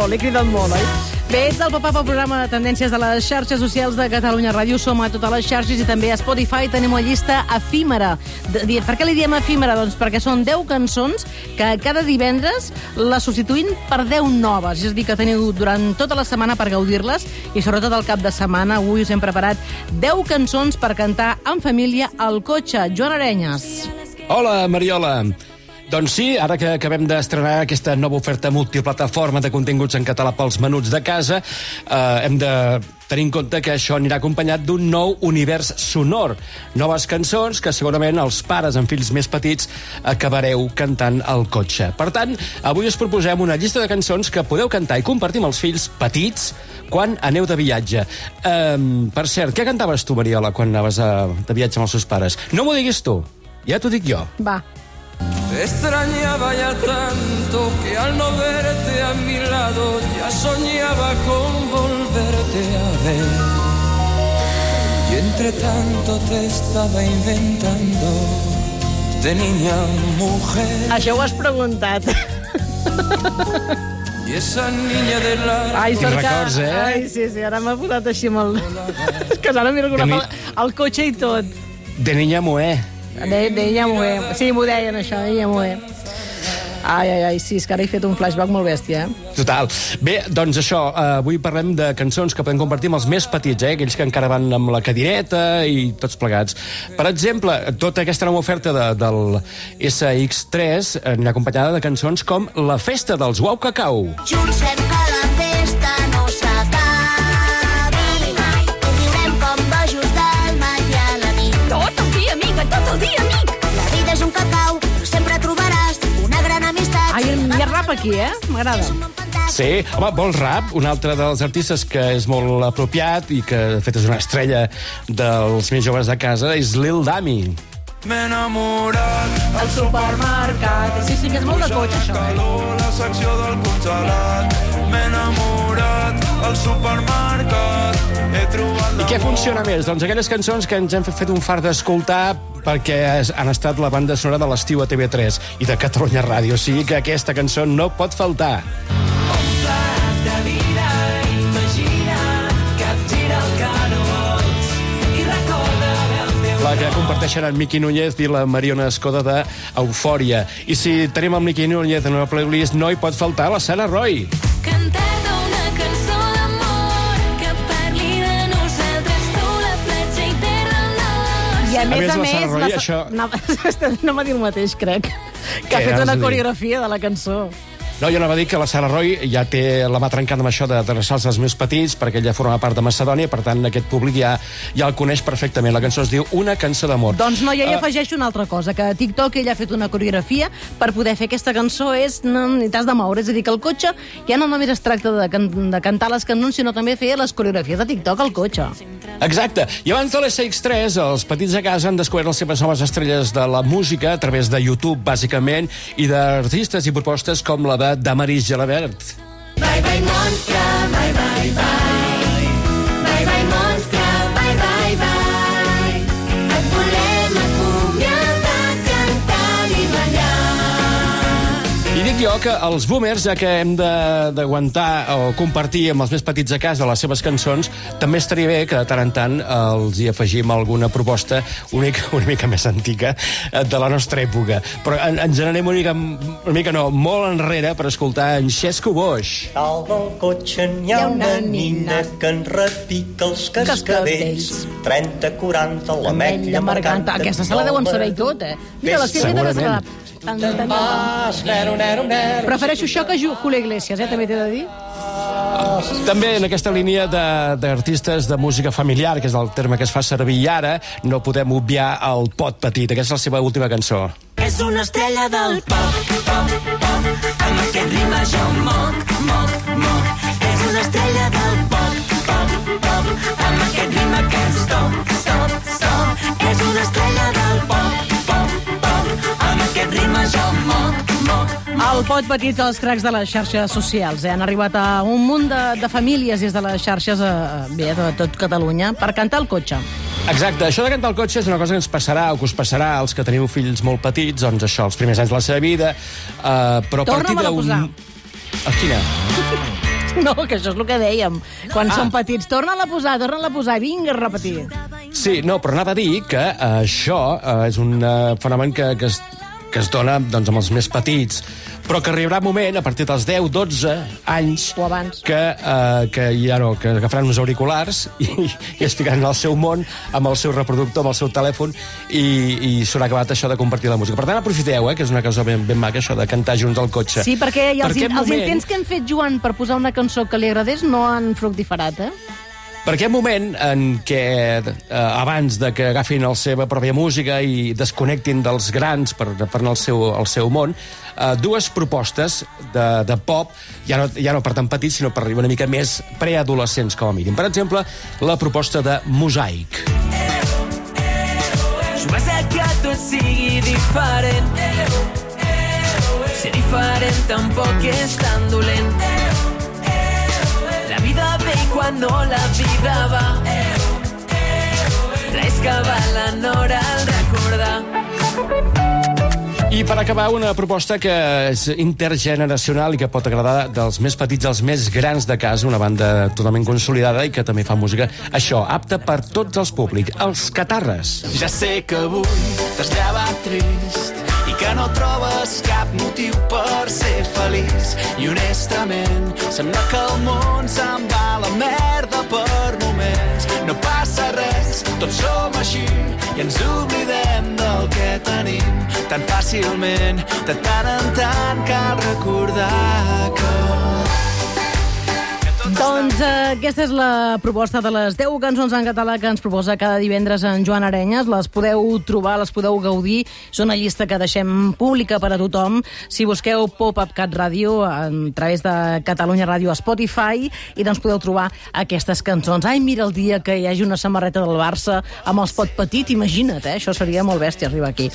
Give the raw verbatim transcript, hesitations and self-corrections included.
molt, he cridat molt, oi? Bé, ets el pop-up, el programa de tendències de les xarxes socials de Catalunya Ràdio. Som a totes les xarxes i també a Spotify tenim una llista efímera. De, per què li diem efímera? Doncs perquè són deu cançons que cada divendres les substituïn per deu noves. És a dir, que teniu durant tota la setmana per gaudir-les i sobretot el cap de setmana. Avui us hem preparat deu cançons per cantar en família al cotxe. Joan Arenyes. Hola, Mariola. Doncs sí, ara que acabem d'estrenar aquesta nova oferta multiplataforma de continguts en català pels menuts de casa, eh, hem de tenir en compte que això anirà acompanyat d'un nou univers sonor. Noves cançons que segurament els pares amb fills més petits acabareu cantant al cotxe. Per tant, avui us proposem una llista de cançons que podeu cantar i compartir amb els fills petits quan aneu de viatge. Um, per cert, què cantaves tu, Mariola, quan anaves a, de viatge amb els seus pares? No m'ho diguis tu, ja t'ho dic jo. Va. Te extrañaba ya tanto que al no verte a mi lado ya soñaba con volverte a ver. Y entre tanto te estaba inventando de niña mujer. Això ho has preguntat. Y esa niña de la... Ai, Quins records, eh? Ai, sí, sí, ara m'ha posat així molt... És que ara miro alguna cosa al cotxe i tot. De niña mué. De, de ella m'ho he... Sí, m'ho deien, això, ella m'ho he... Ai, ai, ai, sí, és que ara he fet un flashback molt bèstia, eh? Total. Bé, doncs això, eh, avui parlem de cançons que podem compartir amb els més petits, eh? Aquells que encara van amb la cadireta i tots plegats. Per exemple, tota aquesta nova oferta de, del S X tres anirà acompanyada de cançons com La festa dels Uau Cacau. Junts fem que la festa no s'acabi mai. Viurem com bojos del matí a la nit. Tot el dia, amiga, tot el dia, amic. La vida és un cacau, però sempre trobaràs una gran amistat. Ai, hi ha rap aquí, eh? M'agrada. Sí, home, vols rap? Un altre dels artistes que és molt apropiat i que, de fet, és una estrella dels més joves de casa és Lil Dami. M'he enamorat Al supermercat. Sí, sí, que és molt de cotxe, això, eh? la secció del congelat. M'he enamorat al supermercat. He trobat I què funciona més? Doncs aquelles cançons que ens hem fet un fart d'escoltar perquè han estat la banda sonora de l'estiu a T V tres i de Catalunya Ràdio. O sigui que aquesta cançó no pot faltar. La que comparteixen en Miqui Núñez i la Mariona Escoda de Eufòria. I si tenim el Miqui Núñez en una playlist, no hi pot faltar la Sara Roy. Cantar-te una cançó d'amor que parli de nosaltres, tu, la platja i terra al nord. I a més a, la més... Sara Roy, la... això... No, no m'ha dit el mateix, crec. Que Què ha fet has una de dir? coreografia de la cançó. No, jo anava a dir que la Sara Roy ja té la mà trencada amb això de adreçar-se als més petits, perquè ella forma part de Macedònia, per tant, aquest públic ja, ja el coneix perfectament. La cançó es diu Una cançó d'amor. Doncs no, jo hi Uh, afegeixo una altra cosa, que a TikTok ella ha fet una coreografia per poder fer aquesta cançó, és, no, ni t'has de moure, és a dir, que el cotxe ja no només es tracta de, can, de cantar les cançons, sinó també fer les coreografies de TikTok al cotxe. Exacte. I abans de l'S X tres, els petits a casa han descobert les seves noves estrelles de la música a través de YouTube, bàsicament, i d'artistes i propostes com la de Damaris Gelabert. Bye, bye, monstre, bye, bye, bye. Bye, bye, monstre, bye, bye, bye. Et volem acomiadar, cantant i ballar. I dic jo que els boomers, ja que hem de- d'aguantar o compartir amb els més petits a casa les seves cançons, també estaria bé que de tant en tant els hi afegim alguna proposta una mica, una mica més antiga eh, de la nostra època. Però en, ens n'anem una mica, una mica no, molt enrere per escoltar en Xesco Boix. Dalt del cotxe n'hi ha una nina que ens repica els cascavells. trenta quaranta, l'ametlla marcant. Aquesta se la deuen saber i tot, eh? Mira, la Sílvia també se la... Tan, tan, tan. Pas, nero, nero, nero. Prefereixo això que Ju- Julio Iglesias, eh? També t'he de dir. També en aquesta línia de- d'artistes de, de música familiar, que és el terme que es fa servir ara, no podem obviar el Pot Petit. Aquesta és la seva última cançó. És una estrella del pop, pop, pop. Amb aquest ritme jo moc, moc, moc. És una estrella del pop, pop, pop. Amb aquest ritme que stop, stop, stop. És una estrella del pop, pop, pop. Amb aquest ritme jo moc, moc, El Pot Petit dels cracs de les xarxes socials. Eh? Han arribat a un munt de, de famílies des de les xarxes eh, bé, de tot Catalunya per cantar al cotxe. Exacte, això de cantar al cotxe és una cosa que ens passarà o que us passarà als que teniu fills molt petits, doncs això, els primers anys de la seva vida, eh, però a partir Torna-me-la a d'un... posar. A quina? No, que això és el que dèiem. Quan ah. som petits, torna-la a posar, torna-la a posar, vinga a repetir. Sí, no, però anava a dir que uh, això uh, és un uh, fenomen que, que, es, que es dona doncs, amb els més petits, però que arribarà un moment, a partir dels deu, dotze anys, o abans, que, uh, que ja no, que agafaran uns auriculars i, i es ficaran al seu món, amb el seu reproductor, amb el seu telèfon, i, i s'haurà acabat això de compartir la música. Per tant, aprofiteu, eh, que és una cosa ben, ben maca, això de cantar junts al cotxe. Sí, perquè els, per in, els moment... intents que hem fet, Joan, per posar una cançó que li agradés no han fructiferat, eh? Per aquest moment en què, eh, abans de que agafin la seva pròpia música i desconnectin dels grans per, per anar al seu, al seu món, eh, dues propostes de, de pop, ja no, ja no per tan petits, sinó per una mica més preadolescents, com a mínim. Per exemple, la proposta de Mosaic. Jugar que tot sigui diferent. Ser diferent tampoc és tan dolent. La vida ve i quan no la vida va. Res que val en hora al recordar. I per acabar, una proposta que és intergeneracional i que pot agradar dels més petits als més grans de casa, una banda totalment consolidada i que també fa música, això, apta per tots els públics, els Catarres. Ja sé que avui t'has llevat trist i que no trobes cap motiu per ser feliç. I honestament, sembla que el món se'n va a la merda per moments. No passa res, tots som així i ens oblidem del que tenim tan fàcilment. De tant en tant cal recordar que... Doncs eh, aquesta és la proposta de les deu cançons en català que ens proposa cada divendres en Joan Arenyes. Les podeu trobar, les podeu gaudir. És una llista que deixem pública per a tothom. Si busqueu Pop-Up Cat Radio a través de Catalunya Ràdio a Spotify, i doncs podeu trobar aquestes cançons. Ai, mira el dia que hi hagi una samarreta del Barça amb els pot petit, imagina't, eh? Això seria molt bèstia arribar aquí.